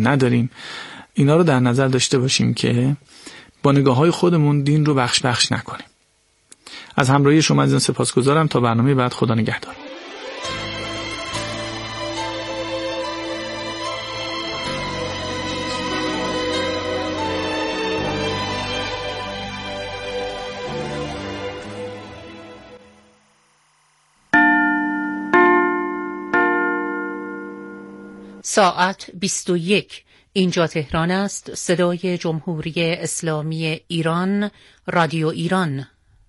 نداریم. اینا رو در نظر داشته باشیم که با نگاه‌های خودمون دین رو بخش نکنیم. از همراهی شما عزیزان سپاسگزارم. تا برنامه بعد، خدا نگهدار. ساعت 21. اینجا تهران است. صدای جمهوری اسلامی ایران، رادیو ایران.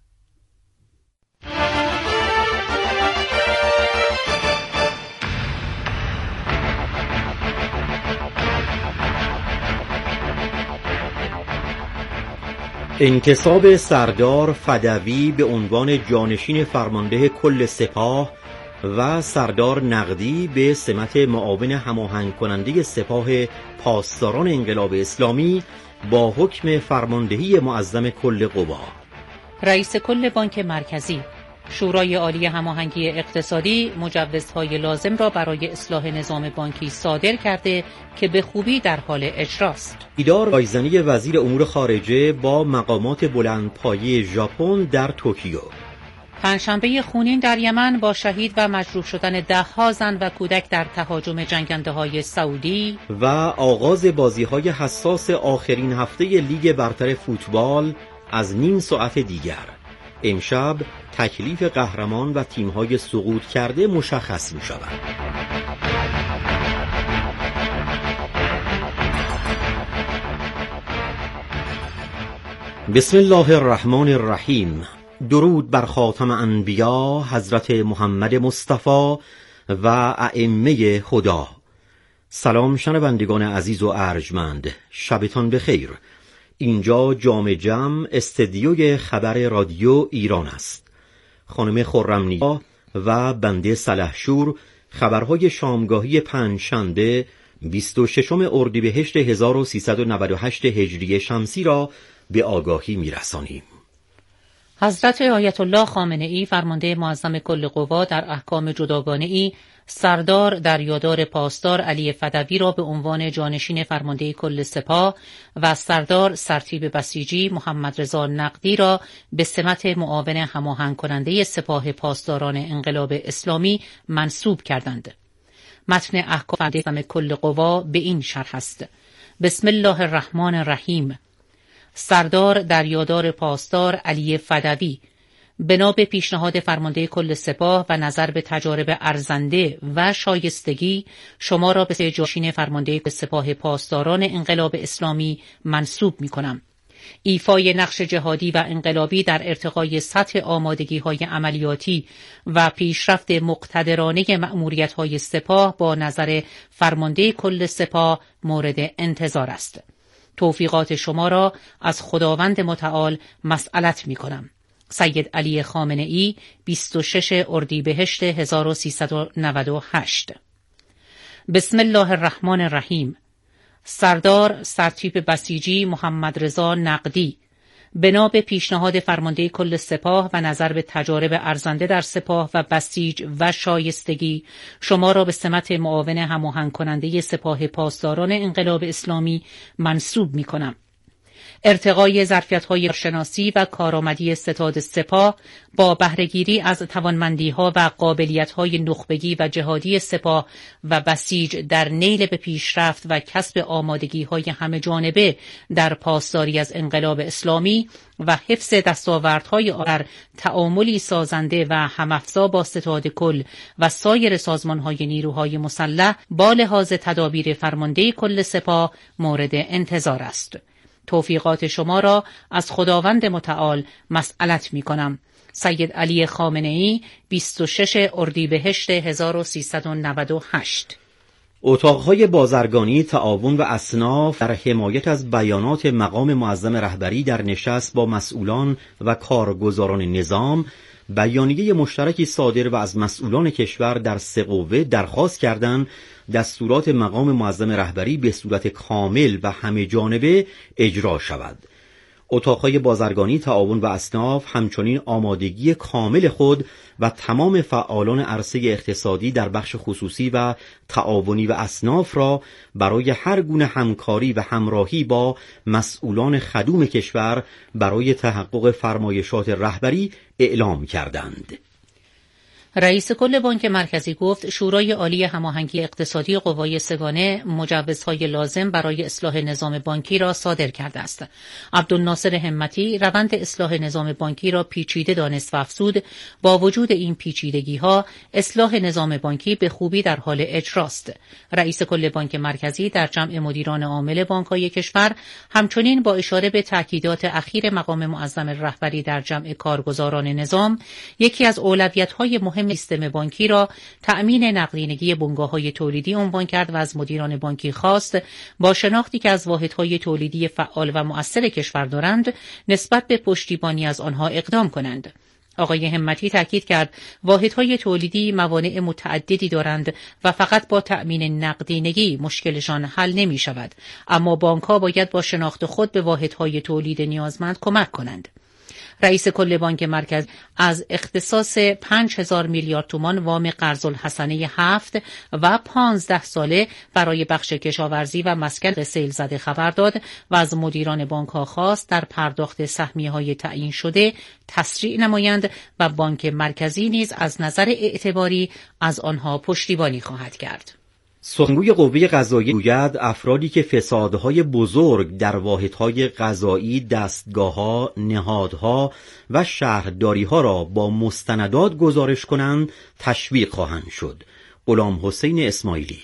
انتصاب سردار فدوی به عنوان جانشین فرمانده کل سپاه و سردار نقدی به سمت معاون هماهنگ کننده سپاه پاسداران انقلاب اسلامی با حکم فرماندهی معظم کل قوا. رئیس کل بانک مرکزی، شورای عالی هماهنگی اقتصادی مجوزهای لازم را برای اصلاح نظام بانکی صادر کرده که به خوبی در حال اجراست. دیدار رایزنی وزیر امور خارجه با مقامات بلندپایه ژاپن در توکیو. پنجشنبه خونین در یمن با شهید و مجروح شدن ده‌ها زن و کودک در تهاجم جنگنده‌های سعودی و آغاز بازی‌های حساس آخرین هفته لیگ برتر فوتبال از نیم ساعت دیگر. امشب تکلیف قهرمان و تیم‌های سقوط کرده مشخص می‌شود. بسم الله الرحمن الرحیم. درود بر خاتم انبیا حضرت محمد مصطفی و ائمه هدا. سلام شنوندگان عزیز و ارجمند، شبتان بخیر. اینجا جام جم استدیوی خبر رادیو ایران است. خانم خرمنیا و بنده سلحشور خبرهای شامگاهی پنجشنبه 26 اردیبهشت 1398 هجری شمسی را به آگاهی می‌رسانیم. حضرت آیت الله خامنه‌ای فرمانده معظم کل قوا در احکام جداگانه‌ای سردار دریادار پاسدار علی فدوی را به عنوان جانشین فرمانده کل سپاه و سردار سرتیپ بسیجی محمد رضا نقدی را به سمت معاون هماهنگ کننده سپاه پاسداران انقلاب اسلامی منصوب کردند. متن احکام معظم کل قوا به این شرح است: بسم الله الرحمن الرحیم. سردار دریادار پاسدار علی فدوی بنا به پیشنهاد فرمانده کل سپاه و نظر به تجارب ارزنده و شایستگی شما را به جانشین فرمانده سپاه پاسداران انقلاب اسلامی منصوب می کنم. ایفای نقش جهادی و انقلابی در ارتقای سطح آمادگی‌های عملیاتی و پیشرفت مقتدرانه مأموریت‌های سپاه با نظر فرمانده کل سپاه مورد انتظار است. توفیقات شما را از خداوند متعال مسئلت می کنم. سید علی خامنه‌ای 26 اردیبهشت 1398. بسم الله الرحمن الرحیم. سردار سرتیپ بسیجی محمد رضا نقدی بنا به پیشنهاد فرمانده کل سپاه و نظر به تجارب ارزنده در سپاه و بسیج و شایستگی شما را به سمت معاون هماهنگ کننده سپاه پاسداران انقلاب اسلامی منصوب می کنم. ارتقای ظرفیت‌های شناسی و کارآمدی ستاد سپاه با بهره‌گیری از توانمندی‌ها و قابلیت‌های نخبگی و جهادی سپاه و بسیج در نیل به پیشرفت و کسب آمادگی‌های همه‌جانبه در پاسداری از انقلاب اسلامی و حفظ دستاوردهای در تعاملی سازنده و هم‌افزا با ستاد کل و سایر سازمان‌های نیروهای مسلح با لحاظ تدابیر فرمانده کل سپاه مورد انتظار است. توفیقات شما را از خداوند متعال مسئلت می کنم. سید علی خامنه‌ای 26 اردیبهشت 1398. اتاقهای بازرگانی تعاون و اصناف در حمایت از بیانات مقام معظم رهبری در نشست با مسئولان و کارگزاران نظام بیانیه مشترکی صادر و از مسئولان کشور در سه قوه درخواست کردند دستورات مقام معظم رهبری به صورت کامل و همه جانبه اجرا شود. اتاقهای بازرگانی، تعاون و اصناف همچنین آمادگی کامل خود و تمام فعالان عرصه اقتصادی در بخش خصوصی و تعاونی و اصناف را برای هر گونه همکاری و همراهی با مسئولان خدوم کشور برای تحقق فرمایشات رهبری اعلام کردند. رئیس کل بانک مرکزی گفت شورای عالی هماهنگی اقتصادی قوای سگانه مجوزهای لازم برای اصلاح نظام بانکی را صادر کرده است. عبدالناصر همتی روند اصلاح نظام بانکی را پیچیده دانست و افزود با وجود این پیچیدگی‌ها اصلاح نظام بانکی به خوبی در حال اجراست. رئیس کل بانک مرکزی در جمع مدیران عامل بانک‌های کشور همچنین با اشاره به تاکیدات اخیر مقام معظم رهبری در جمع کارگزاران نظام یکی از اولویت‌های مهم سیستم بانکی را تأمین نقدینگی بنگاه‌های تولیدی عنوان کرد و از مدیران بانکی خواست با شناختی که از واحدهای تولیدی فعال و مؤثر کشور دارند نسبت به پشتیبانی از آنها اقدام کنند. آقای همتی تاکید کرد واحدهای تولیدی موانع متعددی دارند و فقط با تأمین نقدینگی مشکلشان حل نمی شود، اما بانک‌ها باید با شناخت خود به واحدهای تولید نیازمند کمک کنند. رئیس کل بانک مرکز از اختصاص 5000 میلیارد تومان وام قرض الحسنه 7 و 15 ساله برای بخش کشاورزی و مسکن سیل زده خبر داد و از مدیران بانک‌ها خواست در پرداخت سهمیه‌های تعیین شده تسریع نمایند و بانک مرکزی نیز از نظر اعتباری از آنها پشتیبانی خواهد کرد. سخنگوی قوه قضاییه گوید افرادی که فسادهای بزرگ در واحدهای قضایی، دستگاه‌ها، نهادها و شهرداری‌ها را با مستندات گزارش کنند تشویق خواهند شد. غلام حسین اسماعیلی: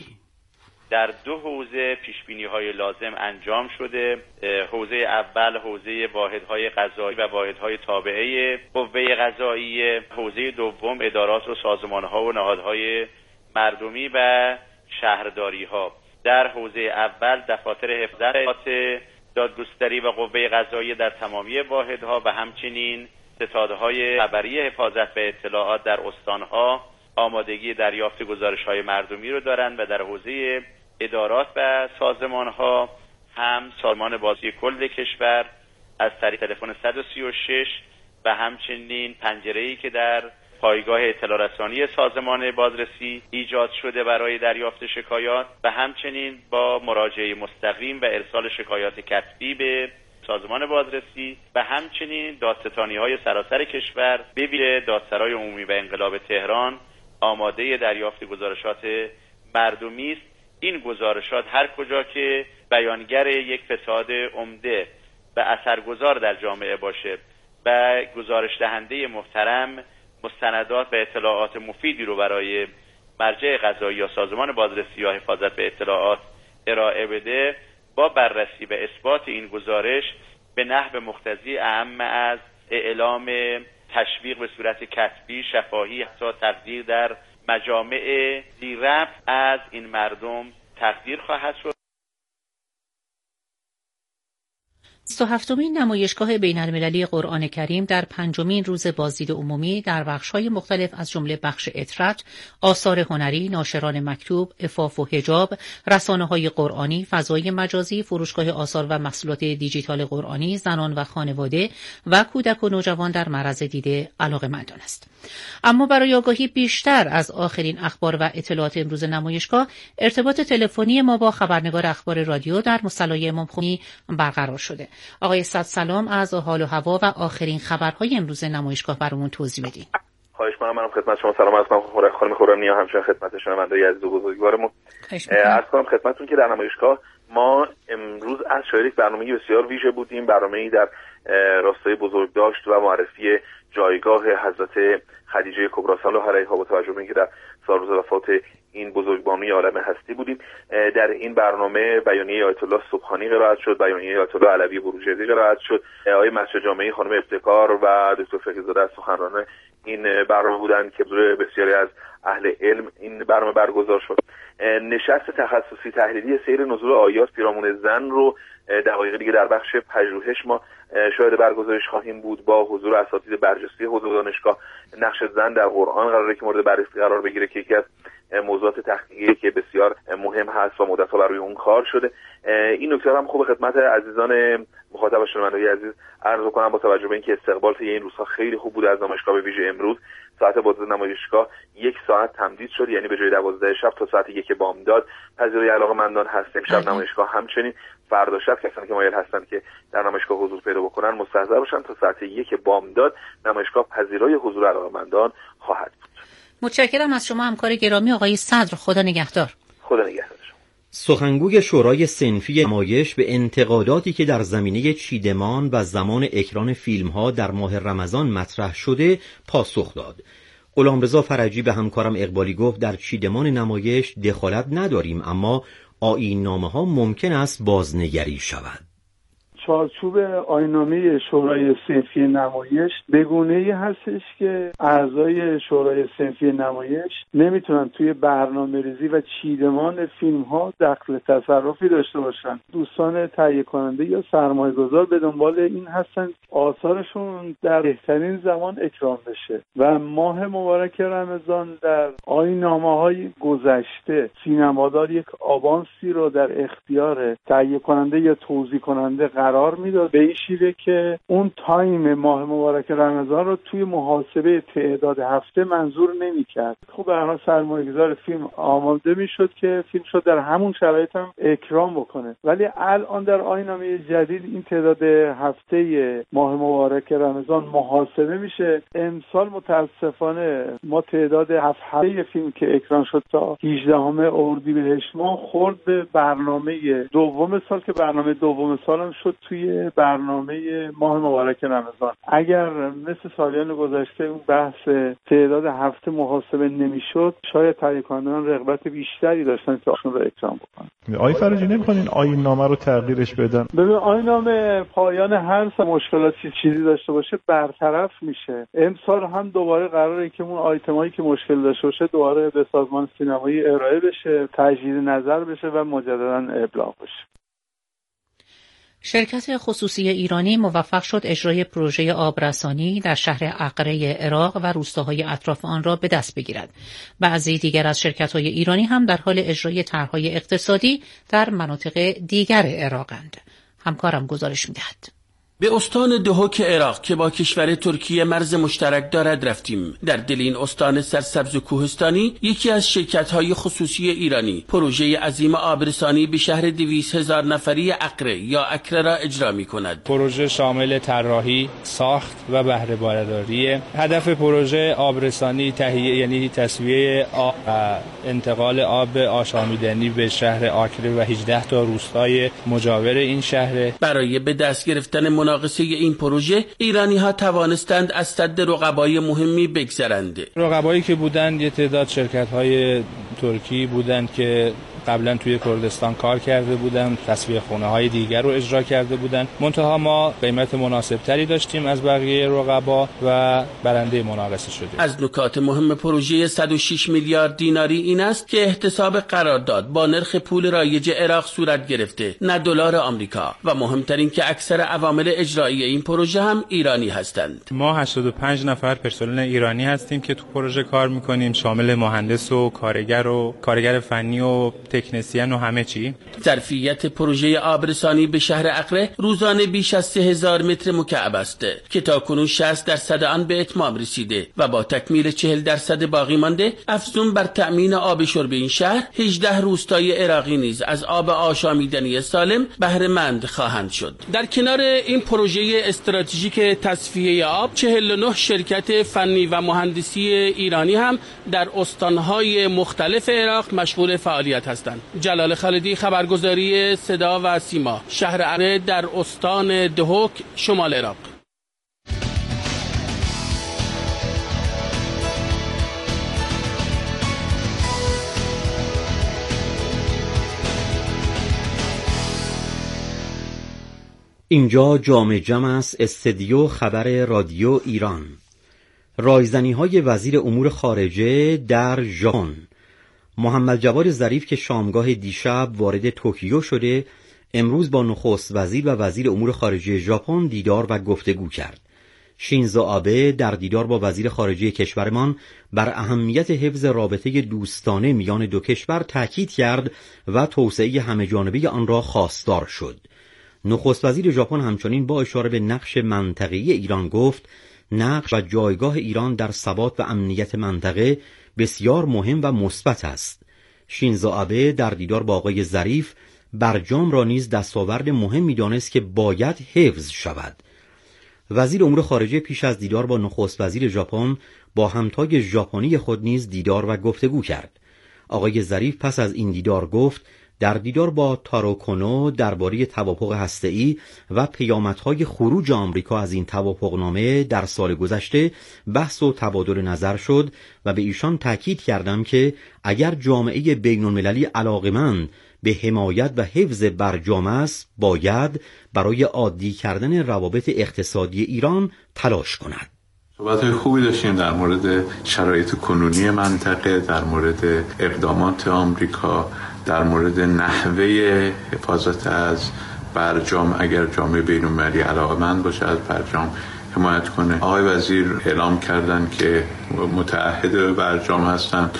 در 2 حوزه پیشبینی‌های لازم انجام شده. حوزه اول حوزه واحدهای قضایی و واحدهای تابعه قوه قضاییه، حوزه دوم ادارات و سازمان‌ها و نهادهای مردمی و شهرداری ها. در حوزه اول دفاتر حفاظت دادگستری و قوه قضاییه در تمامی واحدها و همچنین ستادهای خبری حفاظت و اطلاعات در استانها آمادگی دریافت گزارش‌های مردمی رو دارند و در حوزه ادارات و سازمانها هم سازمان بازرسی کل کشور از طریق تلفن 136 و همچنین پنجره‌ای که در پایگاه اطلاع رسانی سازمان بازرسی ایجاد شده برای دریافت شکایات و همچنین با مراجعه مستقیم و ارسال شکایات کتبی به سازمان بازرسی و همچنین دادستانی‌های سراسر کشور به ویژه دادسرای عمومی و انقلاب تهران آماده دریافت گزارشات مردمی است. این گزارشات هر کجا که بیانگر یک فساد عمده و اثرگذار در جامعه باشه و گزارش دهنده محترم مستندات و اطلاعات مفیدی رو برای مرجع قضایی یا سازمان بازرسی یا حفاظت به اطلاعات ارائه بده، با بررسی و اثبات این گزارش به نحو مقتضی اعم از اعلام تشویق به صورت کتبی، شفاهی، حتی تقدیر در مجامع زیرربط از این مردم تقدیر خواهد شد. 27مین نمایشگاه بین‌المللی قرآن کریم در 5مین روز بازدید عمومی در بخش‌های مختلف از جمله بخش اطرت، آثار هنری، ناشران مکتوب، عفاف و حجاب، رسانه‌های قرآنی، فضای مجازی، فروشگاه آثار و محصولات دیجیتال قرآنی، زنان و خانواده و کودک و نوجوان در معرض دید علاقه‌مندان است. اما برای آگاهی بیشتر از آخرین اخبار و اطلاعات امروز نمایشگاه، ارتباط تلفنی ما با خبرنگار اخبار رادیو در مصلی امام خمینی برقرار شده. آقای صد سلام، از حال و هوا و آخرین خبرهای امروز نمایشگاه برامون توضیح بدین. خواهش می‌کنم. منم خدمت شما سلام عرض می‌کنم. خانم خرم‌نیا همچنین خدمت شنوندگان عزیز و بزرگوارمون عرض کنم خدمتتون که در نمایشگاه ما امروز از شاهد یک برنامه‌ای بسیار ویژه بودیم، برنامه‌ای در راستای بزرگداشت و معرفی جایگاه حضرت خدیجه کبری سلام علیها با توجه به اینکه در سال روز وفات این بزرگبانی عالم هستی بودیم. در این برنامه بیانیه آیت الله سبحانی قرائت شد، بیانیه آیت الله علوی بروجردی قرائت شد. آقای مسجد جامعی خانم ابتکار و دکتر فقیه‌زاده از سخنرانان این برنامه بودند که حضور بسیاری از اهل علم این برنامه برگزار شد. نشست تخصصی تحلیلی سیر نزول آیات پیرامون زن رو دقایق دیگه در بخش پژوهش ما شاهد برگزارش خواهیم بود با حضور اساتید برجسته حوزه دانشگاه. نقش زن در قرآن قراره که مورد بررسی قرار بگیره که یکی از موضوعات تحقیقی که بسیار مهم هست و مدت‌ها بر روی اون کار شده. این نکته هم خوب خدمت عزیزان مخاطب و شنوندگان عزیز عرض کنم با توجه به اینکه استقبال طی این روزها خیلی خوب بود از نمایشگاه، به ویژه امروز ساعت باز نمایشگاه 1 ساعت تمدید شد، یعنی به جای 12 شب تا ساعت 1 بامداد پذیرای علاقه‌مندان هستیم. شب نمایشگاه همچنین فردا شب کسانی که مایل هستند که در نمایشگاه حضور پیدا بکنن مستحضر باشن تا ساعت 1 بامداد نمایشگاه پذیرای حضور علاقه‌مندان خواهد بود. متشکرم از شما همکار گرامی آقای صدر. خدا نگهدار. خدا نگهدار. سخنگوی شورای صنفی نمایش به انتقاداتی که در زمینه چیدمان و زمان اکران فیلم‌ها در ماه رمضان مطرح شده پاسخ داد. غلامرضا فرجی به همکارم اقبالی گفت در چیدمان نمایش دخالت نداریم، اما آیین‌نامه‌ها ممکن است بازنگری شود. چارچوب آیین‌نامه شورای صنفی نمایش به گونه‌ای هستش که اعضای شورای صنفی نمایش نمیتونن توی برنامه‌ریزی و چیدمان فیلم‌ها دخل تصرفی داشته باشن. دوستان تهیه کننده یا سرمایه‌گذار به دنبال این هستن آثارشون در بهترین زمان اکرام بشه و ماه مبارک رمضان در آیین‌نامه‌های گذشته سینمادار یک آوانسی رو در اختیار تهیه کننده یا توزیع کننده قرار میداد، به این شیوه که اون تایم ماه مبارک رمضان رو توی محاسبه تعداد هفته منظور نمی‌کرد. خب به هر حال سرمایه‌گذار فیلم آماده میشد که فیلم شد در همون شرایط هم اکرام بکنه، ولی الان در آیین‌نامه جدید این تعداد هفته ماه مبارک رمضان محاسبه میشه. امسال متاسفانه ما تعداد هفته فیلم که اکران شد تا 18 اردیبهشت ماه خورد به برنامه دوم سال که برنامه دوم سال هم شد توی برنامه ماه مبارک رمضان. اگر مثل سالیان گذشته اون بحث تعداد هفته محاسبه نمیشد، شاید تهیه کنندگان رغبت بیشتری داشتن که آشون رو اکرام بکنن. آقای فرجی نمی‌خواین آیین‌نامه رو تغییرش بدن؟ ببین آیین‌نامه پایان هر سال مشکلاتی چیزی داشته باشه برطرف میشه. امسال هم دوباره قراره که اون آیتمایی که مشکل داشته باشه دوباره به سازمان سینمایی ارائه بشه، تجدید نظر بشه و مجددا ابلاغ بشه. شرکت خصوصی ایرانی موفق شد اجرای پروژه آبرسانی در شهر عقره عراق و روستاهای اطراف آن را به دست بگیرد. بعضی دیگر از شرکت‌های ایرانی هم در حال اجرای طرح‌های اقتصادی در مناطق دیگر عراقند. همکارم گزارش می‌دهد. به استان دهوک عراق که با کشور ترکیه مرز مشترک دارد رفتیم. در دل این استان سرسبز و کوهستانی یکی از شرکت‌های خصوصی ایرانی پروژه عظیم آبرسانی به شهر 200,000 نفری عقره یا عکره را اجرا می‌کند. پروژه شامل طراحی، ساخت و بهره برداری. هدف پروژه آبرسانی تهیه یعنی تسویه آب و انتقال آب آشامیدنی به شهر عکره و 18 تا روستای مجاور این شهر. برای به دست گرفتن ناقصه این پروژه ایرانی ها توانستند از سد رقبای مهمی بگذرند. رقبایی که بودند یه تعداد شرکت های ترکی بودند که قبلا توی کردستان کار کرده بودند، تصفیه خونه های دیگر رو اجرا کرده بودند. منتها ما قیمت مناسب تری داشتیم از بقیه رقبا و برنده مناقصه شدیم. از نکات مهم پروژه 106 میلیارد دیناری این است که احتساب قرارداد با نرخ پول رایج عراق صورت گرفته، نه دلار آمریکا، و مهمترین که اکثر عوامل اجرایی این پروژه هم ایرانی هستند. ما 85 نفر پرسنل ایرانی هستیم که تو پروژه کار میکنیم، شامل مهندس و کارگر فنی و تکنسین و همه چی. ظرفیت پروژه آبرسانی به شهر عقره روزانه بیش از 3000 متر مکعب است که تاکنون 60% آن به اتمام رسیده و با تکمیل 40% باقی مانده افزون بر تأمین آب شرب این شهر 18 روستای عراقی نیز از آب آشامیدنی سالم بهره مند خواهند شد. در کنار این پروژه استراتژیک تصفیه آب 49 شرکت فنی و مهندسی ایرانی هم در استانهای مختلف عراق مشغول فعالیت هستند. جلال خالدی، خبرگزاری صدا و سیما، شهر عقره در استان دهوک، شمال عراق. اینجا جام جم است، استدیو خبر رادیو ایران. رایزنی‌های وزیر امور خارجه در ژاپن. محمد جواد ظریف که شامگاه دیشب وارد توکیو شده، امروز با نخست وزیر و وزیر امور خارجه ژاپن دیدار و گفتگو کرد. شینزو آبه در دیدار با وزیر خارجه کشورمان بر اهمیت حفظ رابطه دوستانه میان دو کشور تاکید کرد و توسعه همه‌جانبه آن را خواستار شد. نخست وزیر ژاپن همچنین با اشاره به نقش منطقه‌ای ایران گفت نقش و جایگاه ایران در ثبات و امنیت منطقه بسیار مهم و مثبت است. شینزو آبه در دیدار با آقای ظریف برجام را نیز دستاورد مهمی دانست که باید حفظ شود. وزیر امور خارجه پیش از دیدار با نخست وزیر ژاپن با همتای ژاپنی خود نیز دیدار و گفتگو کرد. آقای ظریف پس از این دیدار گفت در دیدار با تارو کنو درباره توافق هسته‌ای و پیامدهای خروج آمریکا از این توافقنامه در سال گذشته بحث و تبادل نظر شد و به ایشان تاکید کردم که اگر جامعه بین‌المللی علاقمند به حمایت و حفظ برجام است باید برای عادی کردن روابط اقتصادی ایران تلاش کند. صحبت‌های خوبی داشتیم در مورد شرایط کنونی منطقه، در مورد اقدامات آمریکا، در مورد نحوه حفاظت از برجام اگر جامعه بین‌المللی علاقه‌مند باشه از برجام حمایت کنه. آقای وزیر اعلام کردن که متعهد به برجام هستند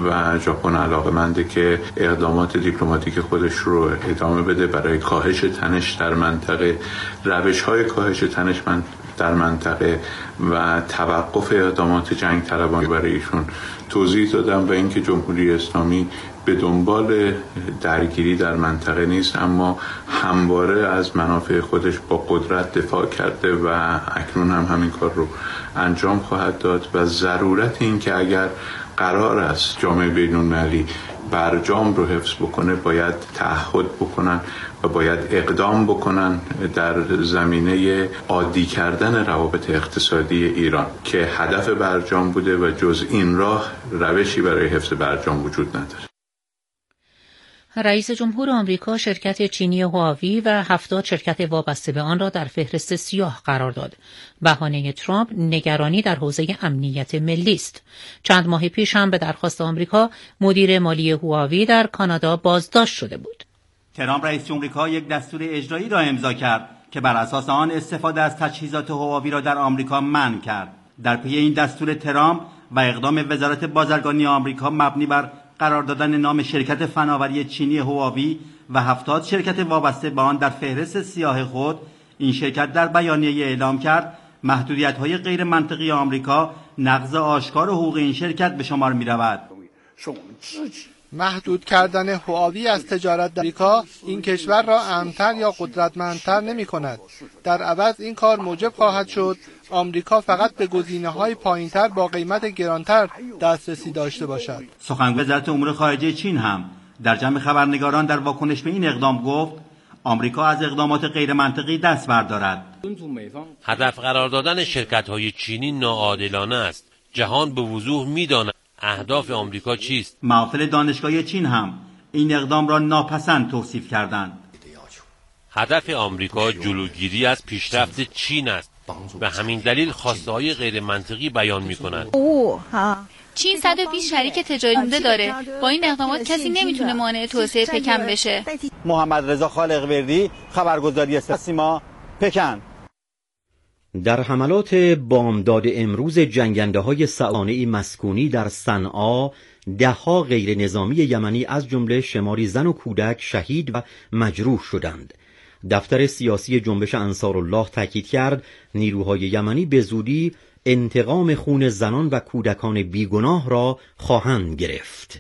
و ژاپن علاقه‌منده که اقدامات دیپلماتیک خودش رو ادامه بده برای کاهش تنش در منطقه، روش‌های کاهش تنش در منطقه و توقف اقدامات جنگ طلبانه برای ایشون توضیح دادم و اینکه جمهوری اسلامی به دنبال درگیری در منطقه نیست، اما همواره از منافع خودش با قدرت دفاع کرده و اکنون هم همین کار رو انجام خواهد داد و ضرورت این که اگر قرار است جامعه بین‌المللی برجام رو حفظ بکنه باید تعهد بکنن و باید اقدام بکنن در زمینه عادی کردن روابط اقتصادی ایران که هدف برجام بوده و جز این راه روشی برای حفظ برجام وجود نداره. رئیس جمهور آمریکا شرکت چینی هواوی و 70 شرکت وابسته به آن را در فهرست سیاه قرار داد. بهانه ترامپ نگرانی در حوزه امنیت ملی است. چند ماه پیش هم به درخواست آمریکا مدیر مالی هواوی در کانادا بازداشت شده بود. ترامپ رئیس آمریکا یک دستور اجرایی را امضا کرد که بر اساس آن استفاده از تجهیزات هواوی را در آمریکا منع کرد. در پی این دستور ترامپ و اقدام وزارت بازرگانی آمریکا مبنی بر قرار دادن نام شرکت فناوری چینی هواوی و 70 شرکت وابسته به آن در فهرست سیاه خود، این شرکت در بیانیه اعلام کرد محدودیت‌های غیر منطقی آمریکا نقض آشکار حقوق این شرکت به شمار می‌رود. محدود کردن هواوی از تجارت در آمریکا این کشور را امن‌تر یا قدرتمندتر نمی‌کند. در عوض این کار موجب خواهد شد آمریکا فقط به گزینه‌های پایین‌تر با قیمت گرانتر دسترسی داشته باشد. سخنگوی وزارت امور خارجه چین هم در جمع خبرنگاران در واکنش به این اقدام گفت آمریکا از اقدامات غیر منطقی دست بردارد. هدف قرار دادن شرکت‌های چینی ناعادلانه است. جهان به وضوح می‌داند اهداف آمریکا چیست. محافل دانشگاه چین هم این اقدام را ناپسند توصیف کردند. هدف آمریکا جلوگیری از پیشرفت چین است. به همین دلیل خواسته‌های غیر منطقی بیان می‌کند. چین 120 شریک تجاری عمده داره. با این اقدامات کسی نمیتونه مانع توسعه پکن بشه. محمد رضا خالق‌وردی، خبرگزاری سیما، پکن. در حملات بامداد امروز جنگنده‌های صنعائی مسکونی در صنعا 10 غیر نظامی یمنی از جمله شماری زن و کودک شهید و مجروح شدند. دفتر سیاسی جنبش انصارالله تاکید کرد نیروهای یمنی به زودی انتقام خون زنان و کودکان بیگناه را خواهند گرفت.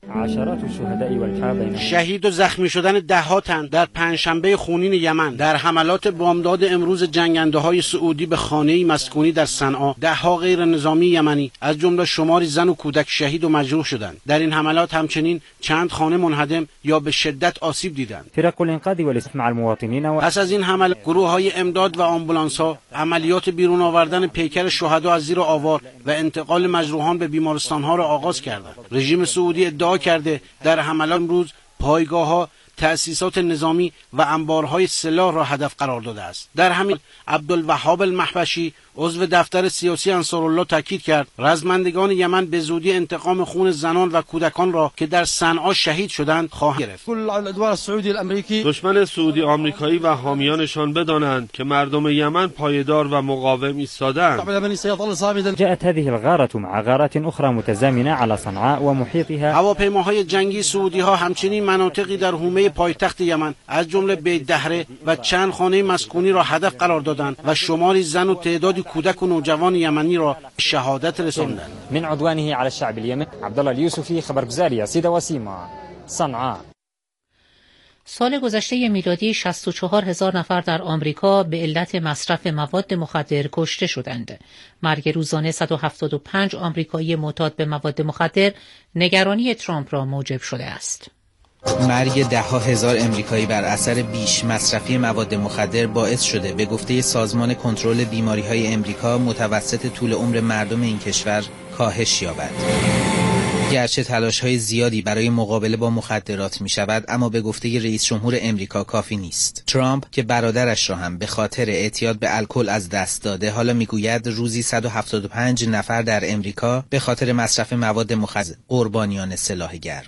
شهید و زخمی شدن ده‌ها تن در پنجشنبه خونین یمن در حملات بامداد امروز جنگنده‌های سعودی به خانه‌ای مسکونی در صنعا 10 غیر نظامی یمنی از جمله شماری زن و کودک شهید و مجروح شدند. در این حملات همچنین چند خانه منهدم یا به شدت آسیب دیدند. پس از این حمله گروه‌های امداد و آمبولانس‌ها عملیات بیرون آوردن پیکر شهدا از زیر آوار و انتقال مجروحان به بیمارستان‌ها را آغاز کردند. رژیم سعودی ادعا کرده در حملات امروز پایگاه‌ها تأسیسات نظامی و انبارهای سلاح را هدف قرار داده است. در همین عبدالوهاب المحبشی عضو دفتر سیاسی انصارالله تاکید کرد رزمندگان یمن به زودی انتقام خون زنان و کودکان را که در صنعا شهید شدند خواهند گرفت. دشمن سعودی آمریکایی و حامیانشان بدانند که مردم یمن پایدار و مقاوم ایستادند. جاءت هذه الغارة مع غارات أخرى متزامنة على صنعاء ومحيطها. هواپیماهای جنگی سعودی ها همچنین مناطقی در حومه پایتخت یمن از جمله بیت دهره و چند خانه مسکونی را هدف قرار دادند و شماری زن و تعدادی کودک و نوجوان یمنی را شهادت رساندند. من عدوانه على الشعب اليمني عبدالله اليوسفی خبرگزاری سیدا وسیما صنعاء. سال گذشته میلادی 64,000 نفر در آمریکا به علت مصرف مواد مخدر کشته شدند. مرگ روزانه 175 آمریکایی معتاد به مواد مخدر نگرانی ترامپ را موجب شده است. مرگ ده‌ها هزار امریکایی بر اثر بیش مصرفی مواد مخدر باعث شده به گفته سازمان کنترل بیماری‌های امریکا متوسط طول عمر مردم این کشور کاهش یابد. گرچه تلاش‌های زیادی برای مقابله با مخدرات می‌شود، اما به گفته رئیس جمهور امریکا کافی نیست. ترامپ که برادرش را هم به خاطر اعتیاد به الکل از دست داده، حالا میگوید روزی 175 نفر در امریکا به خاطر مصرف مواد مخدر قربانیان سلاح گرم.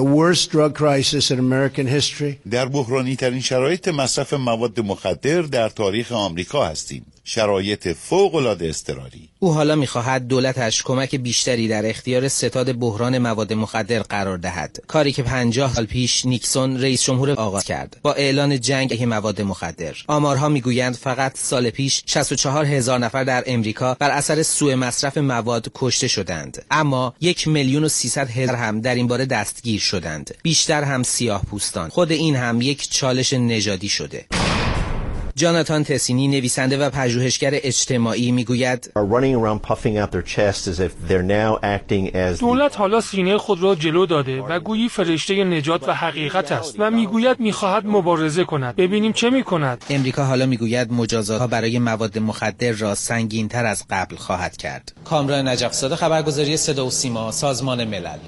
در بحرانی ترین شرایط مصرف مواد مخدر در تاریخ آمریکا هستیم. شرایط فوق‌العاده اضطراری. او حالا می‌خواهد دولتش کمک بیشتری در اختیار ستاد بحران مواد مخدر قرار دهد، کاری که 50 سال پیش نیکسون رئیس جمهور آغاز کرد با اعلان جنگ علیه مواد مخدر. آمارها می‌گویند فقط سال پیش 64,000 نفر در امریکا بر اثر سوء مصرف مواد کشته شدند، اما 1,300,000 هم در این باره دستگیر شدند، بیشتر هم سیاه‌پوستان. خود این هم یک چالش نژادی شده. جاناتان تسینی نویسنده و پژوهشگر اجتماعی میگوید دولت حالا سینه خود را جلو داده و گویی فرشته نجات و حقیقت است و میگوید میخواهد مبارزه کند. ببینیم چه میکند. امریکا حالا میگوید مجازات‌ها برای مواد مخدر را سنگین‌تر از قبل خواهد کرد. کامران نجف‌زاده، خبرگزاری صدا و سیما، سازمان ملل.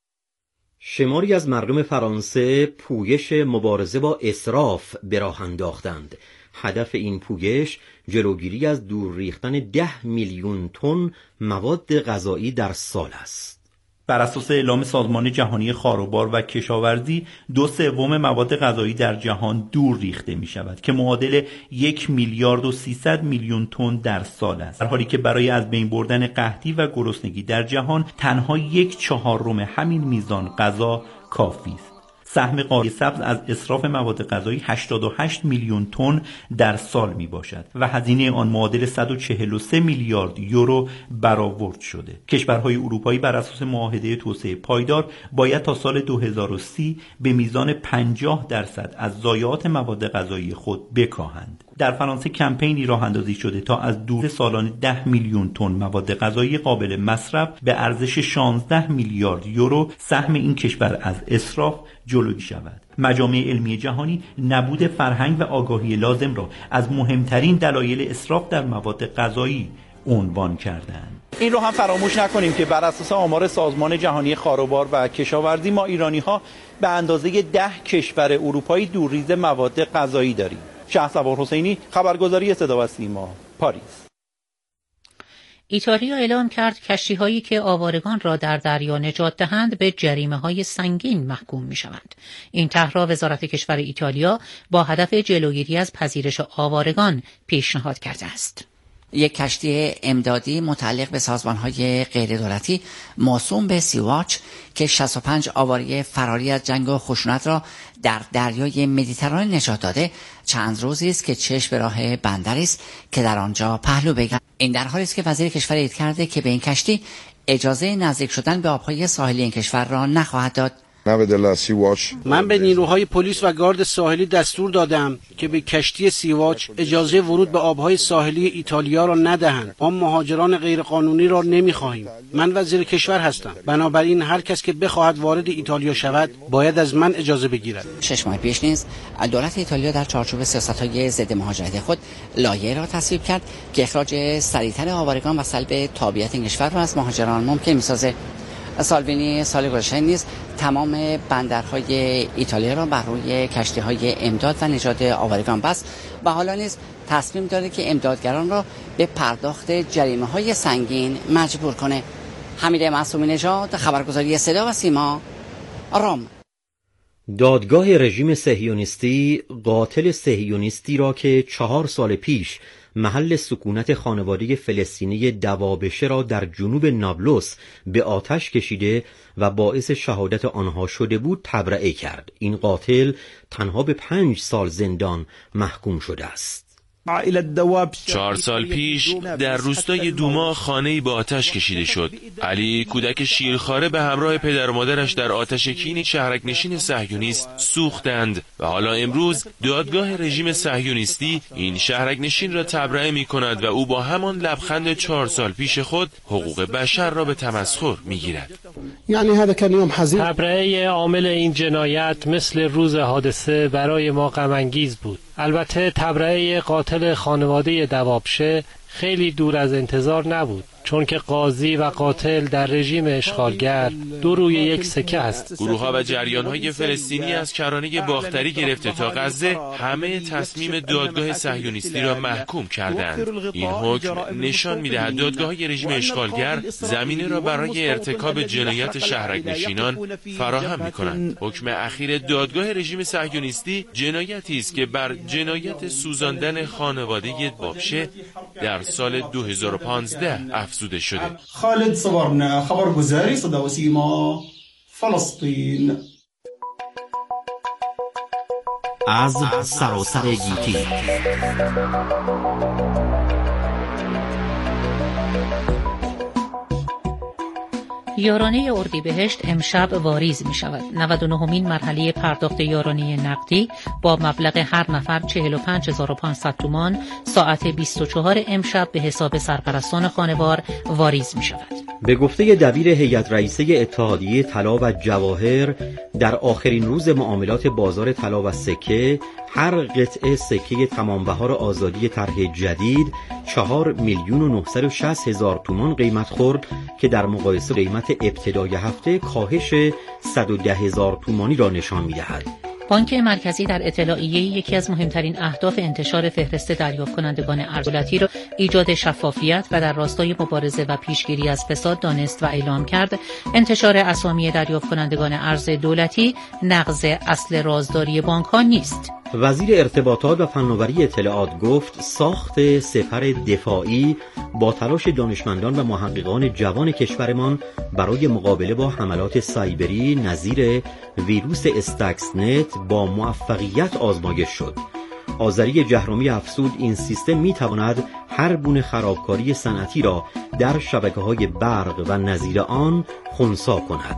شماری از مردم فرانسه پویش مبارزه با اسراف به راه انداختند. هدف این پویش جلوگیری از دور ریختن 10 میلیون تن مواد غذایی در سال است. بر اساس اعلام سازمان جهانی خاروبار و کشاورزی 2/3 مواد غذایی در جهان دور ریخته می شود که معادل 1,300,000,000 تن در سال است، در حالی که برای از بین بردن قحطی و گرسنگی در جهان تنها 1/4 همین میزان غذا کافی است. سهم قاره سبز از اسراف مواد غذایی 88 میلیون تن در سال می باشد و هزینه آن معادل 143 میلیارد یورو برآورد شده. کشورهای اروپایی بر اساس معاهده توسعه پایدار باید تا سال 2030 به میزان 50% از ضایعات مواد غذایی خود بکاهند. در فرانسه کمپینی راه اندازی شده تا از دور سالانه 10 میلیون تن مواد غذایی قابل مصرف به ارزش 16 میلیارد یورو سهم این کشور از اسراف جلوگیری شود. مجامع علمی جهانی نبود فرهنگ و آگاهی لازم را از مهمترین دلایل اسراف در مواد غذایی عنوان کردند. این رو هم فراموش نکنیم که بر اساس آمار سازمان جهانی خاروبار و کشاورزی ما ایرانی‌ها به اندازه 10 کشور اروپایی دورریز مواد غذایی داریم. شهسوار حسینی، خبرگزاری صدا و سیما، پاریس. ایتالیا اعلام کرد کشتی‌هایی که آوارگان را در دریا نجات دهند به جریمه‌های سنگین محکوم می‌شوند. این طرح را وزارت کشور ایتالیا با هدف جلوگیری از پذیرش آوارگان پیشنهاد کرده است. یک کشتی امدادی متعلق به سازمان‌های غیردولتی موسوم به سیواچ که 65 آواره فراری از جنگ و خشونت را در دریای مدیترانه نجات داده چند روزی است که چشم به راه بندری است که در آنجا پهلو بگیرد. این در حالی است که وزیر کشور اعلام کرده که به این کشتی اجازه نزدیک شدن به آب‌های ساحلی این کشور را نخواهد داد. من به نیروهای پلیس و گارد ساحلی دستور دادم که به کشتی سیواچ اجازه ورود به آبهای ساحلی ایتالیا را ندهند. ما مهاجران غیرقانونی را نمی‌خواهیم. من وزیر کشور هستم. بنابراین هر کس که بخواهد وارد ایتالیا شود باید از من اجازه بگیرد. 6 ماه پیش نیز دولت ایتالیا در چارچوب سیاست‌های ضد مهاجرت خود لایحه‌ای را تصویب کرد که اخراج سریعتر آوارگان و سلب تابعیت این کشور را از مهاجران ممکن می‌سازد. سالوینی سال گذشته نیز تمام بندرهای ایتالیا را بر روی کشتی‌های امداد و نجات آوارگان بست و حالا نیز تصمیم داره که امدادگران را به پرداخت جریمه‌های سنگین مجبور کنه. حمید معصومی نژاد، خبرگزاری صدا و سیما، رم. دادگاه رژیم صهیونیستی قاتل صهیونیستی را که 4 سال پیش محل سکونت خانواده فلسطینی دوابشه را در جنوب نابلس به آتش کشیده و باعث شهادت آنها شده بود تبرئه کرد. این قاتل تنها به 5 سال زندان محکوم شده است. 4 سال پیش در روستای دوما خانه‌ای به آتش کشیده شد. علی کودک شیرخواره به همراه پدر و مادرش در آتش کینی شهرک نشین صهیونیست سوختند و حالا امروز دادگاه رژیم صهیونیستی این شهرک نشین را تبرئه می‌کند و او با همان لبخند 4 سال پیش خود حقوق بشر را به تمسخر می‌گیرد. تبرئه عامل این جنایت مثل روز حادثه برای ما غم انگیز بود. البته تبرئه قاتل خانواده دوابشه خیلی دور از انتظار نبود، چون که قاضی و قاتل در رژیم اشغالگر دو روی یک سکه است. گروه‌ها و جریان‌های فلسطینی از کرانه باختری گرفته تا غزه همه تصمیم دادگاه صهیونیستی را محکوم کردند. این حکم نشان می‌دهد دادگاه‌های رژیم اشغالگر زمینه را برای ارتکاب جنایات شهرک نشینان فراهم می‌کنند. حکم اخیر دادگاه رژیم صهیونیستی جنایتی است که بر جنایت سوزاندن خانواده بابشه در سال 2015 افزوده شده. خالد صبرنا، خبرگزاری صدا و سیما، فلسطین. از سراسر گیتی. یارانه اردیبهشت امشب واریز می شود. 99مین مرحله پرداخت یارانه نقدی با مبلغ هر نفر 45500 تومان ساعت 24 امشب به حساب سرپرستان خانوار واریز می شود. به گفته دبیر هیئت رئیسه اتحادیه طلا و جواهر، در آخرین روز معاملات بازار طلا و سکه هر قطعه سکه تمام بهار آزادی طرح جدید 4,960,000 تومان قیمت خورد که در مقایسه قیمت ابتدای هفته کاهش 110,000 تومانی را نشان می‌دهد. بانک مرکزی در اطلاعیه یکی از مهمترین اهداف انتشار فهرست دریافت کنندگان ارز دولتی را ایجاد شفافیت و در راستای مبارزه و پیشگیری از فساد دانست و اعلام کرد. انتشار اسامی دریافت کنندگان ارز دولتی نقض اصل رازداری بانک‌ها نیست. وزیر ارتباطات و فناوری اطلاعات گفت ساخت سپر دفاعی با تلاش دانشمندان و محققان جوان کشورمان برای مقابله با حملات سایبری نظیر ویروس استاکسنت با موفقیت آزمایش شد. آذری جهرومی افزود این سیستم می‌تواند هر گونه خرابکاری صنعتی را در شبکه‌های برق و نظیر آن خنثی کند.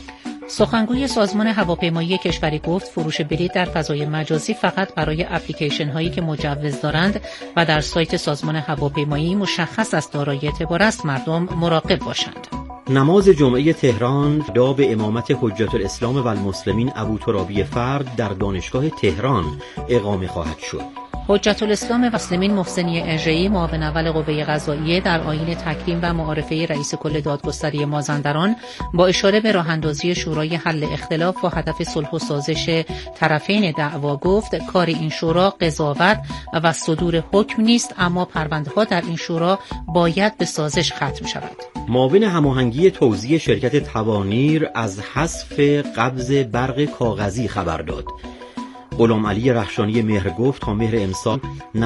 سخنگوی سازمان هواپیمایی کشوری گفت فروش بلیط در فضای مجازی فقط برای اپلیکیشن هایی که مجوز دارند و در سایت سازمان هواپیمایی مشخص از دارای اعتبار است مردم مراقب باشند. نماز جمعه تهران فردا به امامت حجت الاسلام و المسلمین ابوترابی فرد در دانشگاه تهران اقامه خواهد شد. حجت الاسلام و المسلمین محسنی اژه‌ای معاون اول قوه قضاییه در آیین تکریم و معارفه رئیس کل دادگستری مازندران با اشاره به راه‌اندازی شورای حل اختلاف با هدف صلح و سازش طرفین دعوا گفت کار این شورا قضاوت و صدور حکم نیست، اما پرونده‌ها در این شورا باید به سازش ختم شود. معاون هماهنگی توزیع شرکت توانیر از حذف قبض برق کاغذی خبر داد. غلام علی رخشانی مهر گفت تا مهر امسال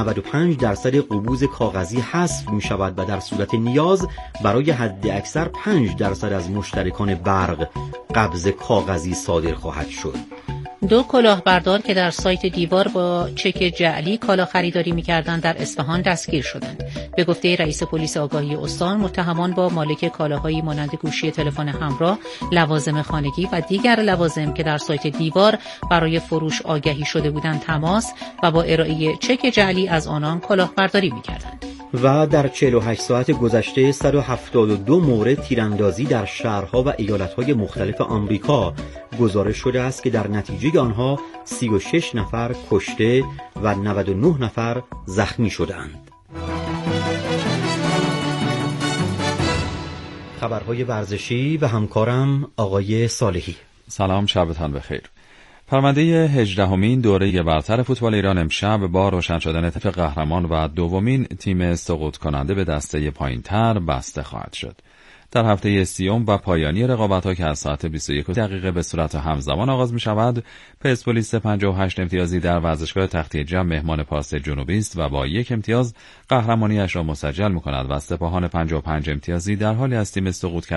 95% قبوز کاغذی حذف می شود و در صورت نیاز برای حد اکثر 5% از مشترکان برق قبض کاغذی صادر خواهد شد. 2 کلاهبردار که در سایت دیوار با چک جعلی کالا خریداری می‌کردند در اصفهان دستگیر شدند. به گفته رئیس پلیس آگاهی استان، متهمان با مالک کالاهایی مانند گوشی تلفن همراه، لوازم خانگی و دیگر لوازم که در سایت دیوار برای فروش آگهی شده بودند تماس و با ارائه چک جعلی از آنان کلاهبرداری می‌کردند. و در 48 ساعت گذشته 172 مورد تیراندازی در شهرها و ایالت‌های مختلف آمریکا گزارش شده است که در نتیجه آنها 36 نفر کشته و 99 نفر زخمی شدند. خبرهای ورزشی و همکارم آقای صالحی. سلام، شبتان بخیر. پرونده 18مین دوره برتر فوتبال ایران امشب با روشن شدن تیپ قهرمان و دومین تیم سقوط کننده به دسته پایین‌تر بسته خواهد شد. در هفته 30 و پایانی رقابت‌ها که از ساعت 21 دقیقه به صورت همزمان آغاز می‌شود، پرسپولیس 58 امتیازی در ورزشگاه تختی جم مهمان پاس جنوبی است و با 1 امتیاز قهرمانی‌اش را مسجل می‌کند و سپاهان 55 امتیازی در حالی از تیم سقوط